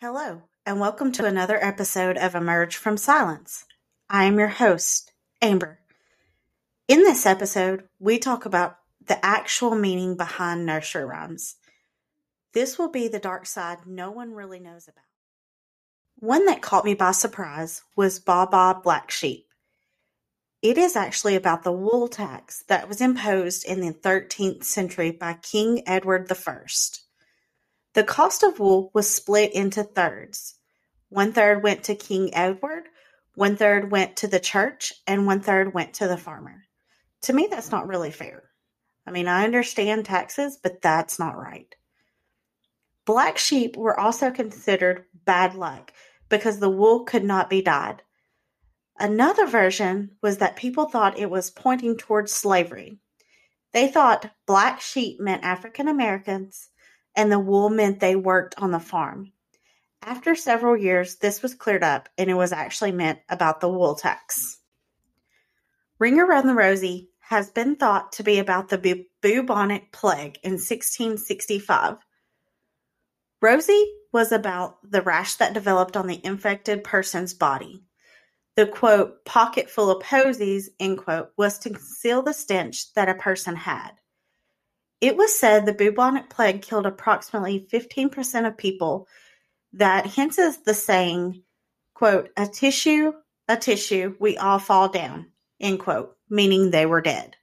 Hello, and welcome to another episode of Emerge from Silence. I am your host, Amber. In this episode, we talk about the actual meaning behind nursery rhymes. This will be the dark side no one really knows about. One that caught me by surprise was Baa Baa Black Sheep. It is actually about the wool tax that was imposed in the 13th century by King Edward I. The cost of wool was split into thirds. 1/3 went to King Edward, 1/3 went to the church, and 1/3 went to the farmer. To me, that's not really fair. I understand taxes, but that's not right. Black sheep were also considered bad luck because the wool could not be dyed. Another version was that people thought it was pointing towards slavery. They thought black sheep meant African Americans and the wool meant they worked on the farm. After several years, this was cleared up and it was actually meant about the wool tax. Ring Around the Rosie has been thought to be about the bubonic plague in 1665. Rosie was about the rash that developed on the infected person's body. The, quote, pocket full of posies, end quote, was to conceal the stench that a person had. It was said the bubonic plague killed approximately 15% of people. That hence is the saying, quote, a tissue, we all fall down, end quote, meaning they were dead.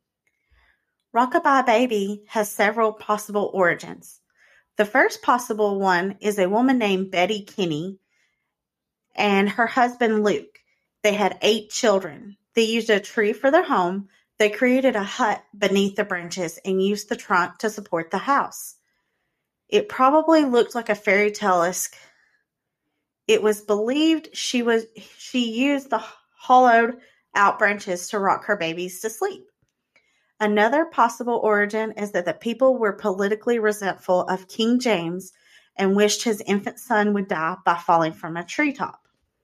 Rockabye Baby has several possible origins. The first possible one is a woman named Betty Kinney and her husband Luke. They had 8 children. They used a tree for their home. They created a hut beneath the branches and used the trunk to support the house. It probably looked like a fairy tale-esque. It was believed she used the hollowed out branches to rock her babies to sleep. Another possible origin is that the people were politically resentful of King James and wished his infant son would die by falling from a treetop.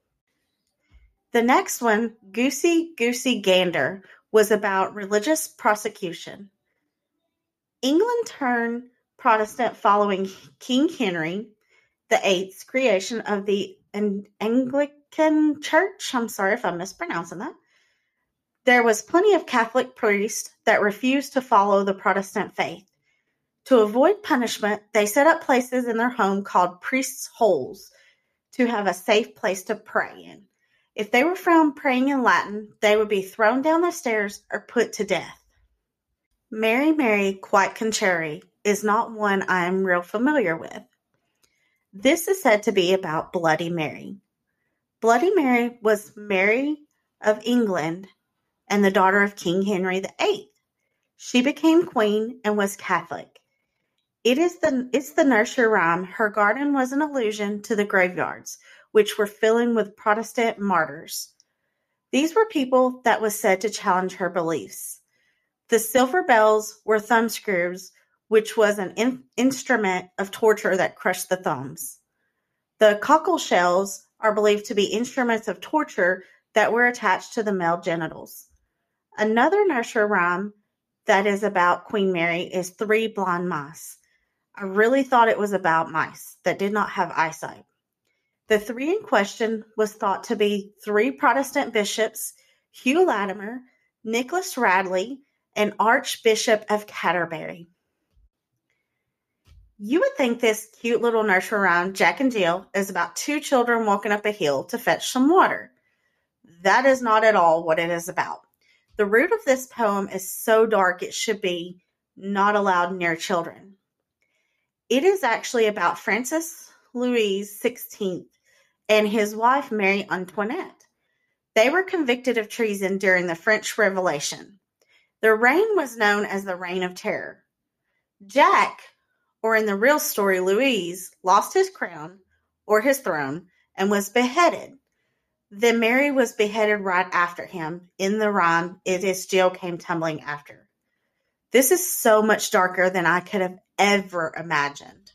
The next one, Goosey Goosey Gander, was about religious persecution. England turned Protestant following King Henry VIII's creation of the Anglican Church. I'm sorry if I'm mispronouncing that. There was plenty of Catholic priests that refused to follow the Protestant faith. To avoid punishment, they set up places in their home called priests' holes to have a safe place to pray in. If they were found praying in Latin, they would be thrown down the stairs or put to death. Mary, Mary, quite contrary is not one I am real familiar with. This is said to be about Bloody Mary. Bloody Mary was Mary of England and the daughter of King Henry VIII. She became queen and was Catholic. It's the nursery rhyme. Her garden was an allusion to the graveyards, which were filling with Protestant martyrs. These were people that was said to challenge her beliefs. The silver bells were thumbscrews, which was an instrument of torture that crushed the thumbs. The cockle shells are believed to be instruments of torture that were attached to the male genitals. Another nursery rhyme that is about Queen Mary is 3 Blind Mice. I really thought it was about mice that did not have eyesight. The 3 in question was thought to be 3 Protestant bishops, Hugh Latimer, Nicholas Radley, and Archbishop of Canterbury. You would think this cute little nursery rhyme, Jack and Jill, is about 2 children walking up a hill to fetch some water. That is not at all what it is about. The root of this poem is so dark it should be not allowed near children. It is actually about Francis Louis XVI and his wife Marie Antoinette. They were convicted of treason during the French Revolution. Their reign was known as the Reign of Terror. Jack, or in the real story Louis, lost his crown, or his throne, and was beheaded. Then Mary was beheaded right after him. In the rhyme, it is Jill came tumbling after. This is so much darker than I could have ever imagined.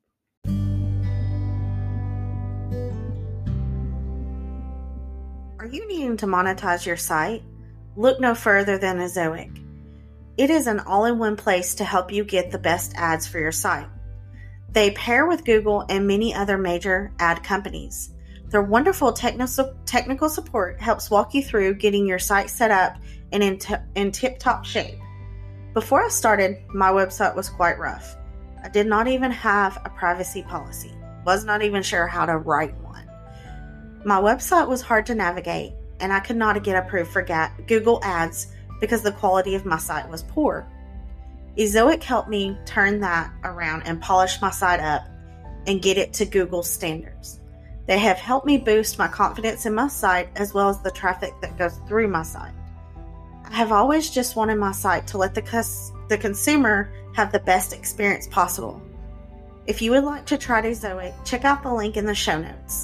Are you needing to monetize your site? Look no further than Ezoic. It is an all-in-one place to help you get the best ads for your site. They pair with Google and many other major ad companies. Their wonderful technical support helps walk you through getting your site set up and in tip-top shape. Before I started, my website was quite rough. I did not even have a privacy policy. Was not even sure how to write one. My website was hard to navigate, and I could not get approved for Google Ads because the quality of my site was poor. Ezoic helped me turn that around and polish my site up and get it to Google standards. They have helped me boost my confidence in my site as well as the traffic that goes through my site. I have always just wanted my site to let the consumer have the best experience possible. If you would like to try Ezoic, check out the link in the show notes.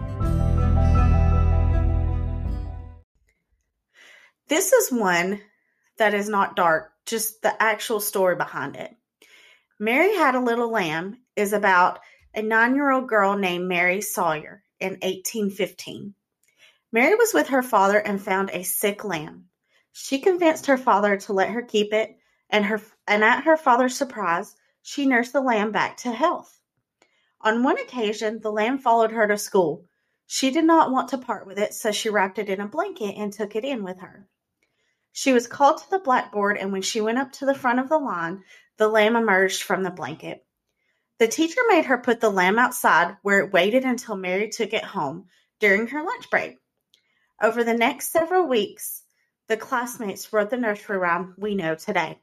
This is one that is not dark, just the actual story behind it. Mary Had a Little Lamb is about a 9-year-old girl named Mary Sawyer in 1815. Mary was with her father and found a sick lamb. She convinced her father to let her keep it, and at her father's surprise, she nursed the lamb back to health. On one occasion, the lamb followed her to school. She did not want to part with it, so she wrapped it in a blanket and took it in with her. She was called to the blackboard, and when she went up to the front of the line, the lamb emerged from the blanket. The teacher made her put the lamb outside, where it waited until Mary took it home during her lunch break. Over the next several weeks, the classmates wrote the nursery rhyme we know today.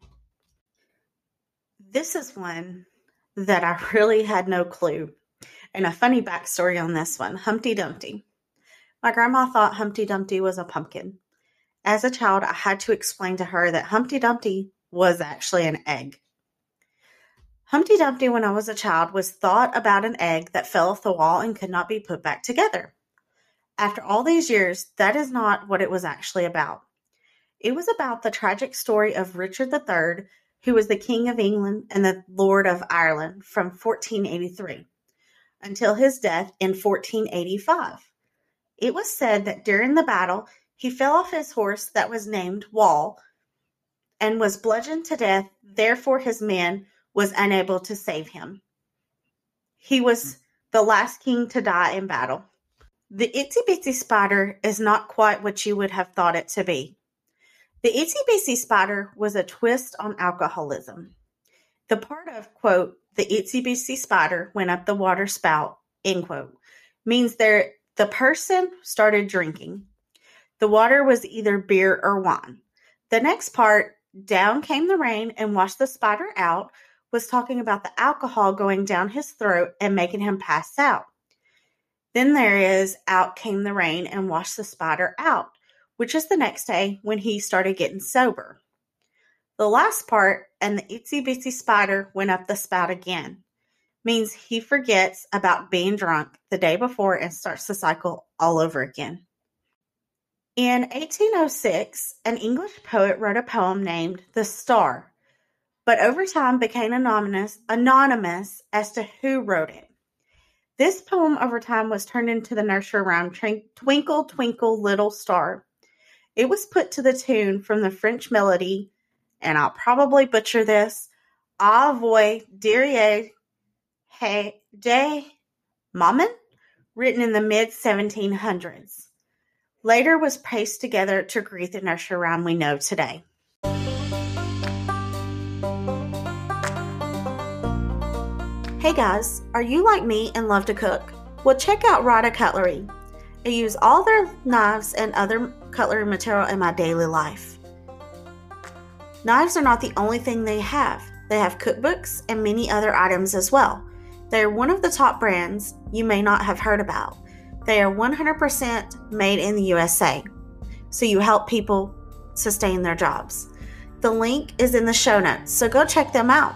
This is one that I really had no clue, and a funny backstory on this one, Humpty Dumpty. My grandma thought Humpty Dumpty was a pumpkin. As a child, I had to explain to her that Humpty Dumpty was actually an egg. Humpty Dumpty, when I was a child, was thought about an egg that fell off the wall and could not be put back together. After all these years, that is not what it was actually about. It was about the tragic story of Richard III, who was the King of England and the Lord of Ireland from 1483 until his death in 1485. It was said that during the battle, he fell off his horse that was named Wall and was bludgeoned to death. Therefore, his men was unable to save him. He was the last king to die in battle. The Itsy Bitsy Spider is not quite what you would have thought it to be. The Itsy Bitsy Spider was a twist on alcoholism. The part of, quote, the Itsy Bitsy Spider went up the water spout, end quote, means the person started drinking. The water was either beer or wine. The next part, down came the rain and washed the spider out, was talking about the alcohol going down his throat and making him pass out. Then there is, out came the rain and washed the spider out, which is the next day when he started getting sober. The last part, and the Itsy Bitsy Spider went up the spout again, means he forgets about being drunk the day before and starts the cycle all over again. In 1806, an English poet wrote a poem named The Star, but over time became anonymous as to who wrote it. This poem over time was turned into the nursery rhyme Twinkle, Twinkle, Little Star. It was put to the tune from the French melody, and I'll probably butcher this, Ah voi diriez de maman, written in the mid-1700s. Later was pasted together to create the nursery rhyme we know today. Hey guys, are you like me and love to cook? Well, check out Rada Cutlery. I use all their knives and other cutlery material in my daily life. Knives are not the only thing they have. They have cookbooks and many other items as well. They are one of the top brands you may not have heard about. They are 100% made in the USA, so you help people sustain their jobs. The link is in the show notes, so go check them out.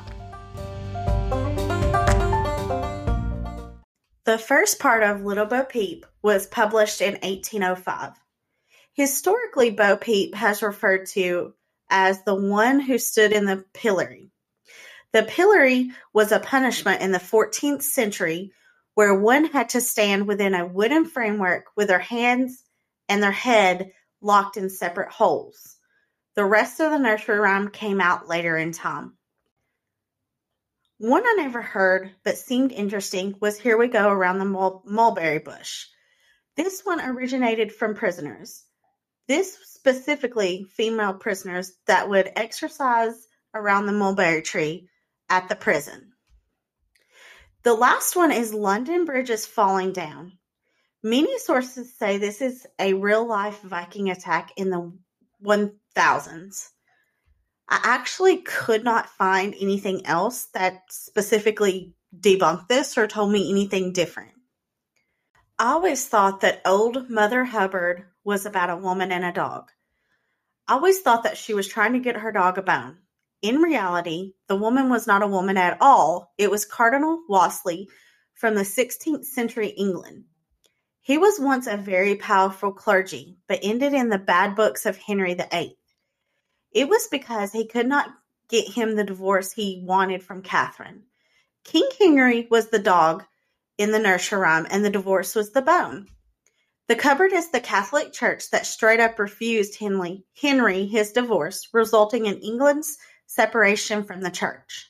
The first part of Little Bo Peep was published in 1805. Historically, Bo Peep has referred to as the one who stood in the pillory. The pillory was a punishment in the 14th century where one had to stand within a wooden framework with their hands and their head locked in separate holes. The rest of the nursery rhyme came out later in time. One I never heard but seemed interesting was Here We Go Around the Mulberry Bush. This one originated from prisoners. This specifically female prisoners that would exercise around the mulberry tree at the prison. The last one is London Bridge is Falling Down. Many sources say this is a real-life Viking attack in the 1000s. I actually could not find anything else that specifically debunked this or told me anything different. I always thought that old Mother Hubbard was about a woman and a dog. I always thought that she was trying to get her dog a bone. In reality, the woman was not a woman at all. It was Cardinal Wolsey from the 16th century England. He was once a very powerful clergy, but ended in the bad books of Henry VIII. It was because he could not get him the divorce he wanted from Catherine. King Henry was the dog in the nursery rhyme, and the divorce was the bone. The cupboard is the Catholic Church that straight up refused Henry his divorce, resulting in England's separation from the church.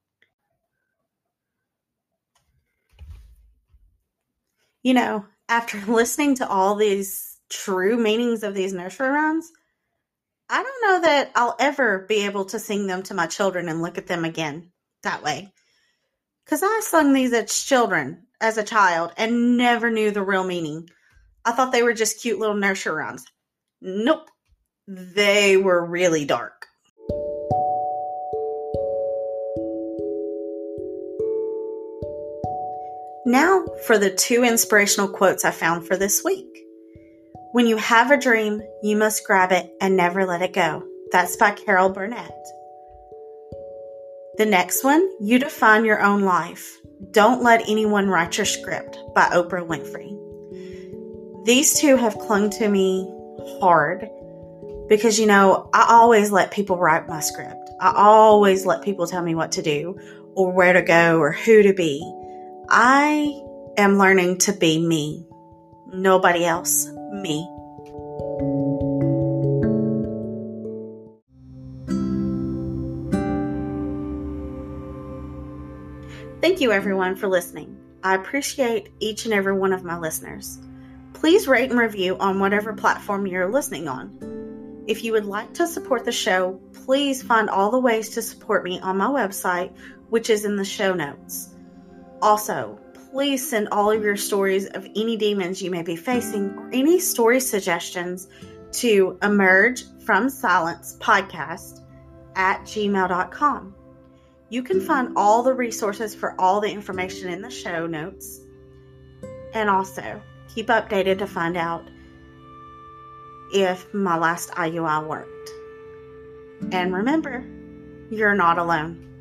You know, after listening to all these true meanings of these nursery rhymes, I don't know that I'll ever be able to sing them to my children and look at them again that way. Because I sung these as a child, and never knew the real meaning. I thought they were just cute little nursery rhymes. Nope. They were really dark. Now for the 2 inspirational quotes I found for this week. When you have a dream, you must grab it and never let it go. That's by Carol Burnett. The next one, you define your own life. Don't let anyone write your script, by Oprah Winfrey. These 2 have clung to me hard because, I always let people write my script. I always let people tell me what to do or where to go or who to be. I am learning to be me. Nobody else. Me. Thank you, everyone, for listening. I appreciate each and every one of my listeners. Please rate and review on whatever platform you're listening on. If you would like to support the show, please find all the ways to support me on my website, which is in the show notes. Also, please send all of your stories of any demons you may be facing or any story suggestions to emergefromsilencepodcast@gmail.com. You can find all the resources for all the information in the show notes. And also, keep updated to find out if my last IUI worked. And remember, you're not alone.